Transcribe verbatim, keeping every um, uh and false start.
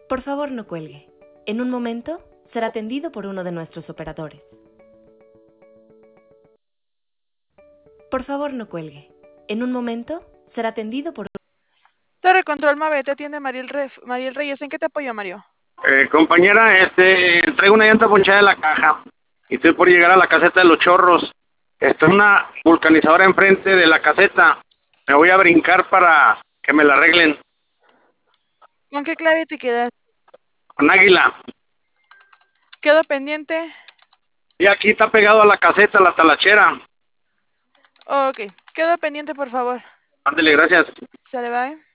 Por favor, no cuelgue. En un momento será atendido por uno de nuestros operadores. Por favor, no cuelgue. En un momento será atendido por... Torre Control Mave, te atiende Mariel, Ref, Mariel Reyes. ¿En qué te apoyo, Mario? Eh, compañera, este, traigo una llanta ponchada de la caja y estoy por llegar a la caseta de los chorros. Está una vulcanizadora enfrente de la caseta. Me voy a brincar para que me la arreglen. ¿Con qué clave te quedas? Con Águila. ¿Quedo pendiente? Y aquí está pegado a la caseta, la talachera. Ok, quedo pendiente, por favor. Ándele, gracias. Sale, bye.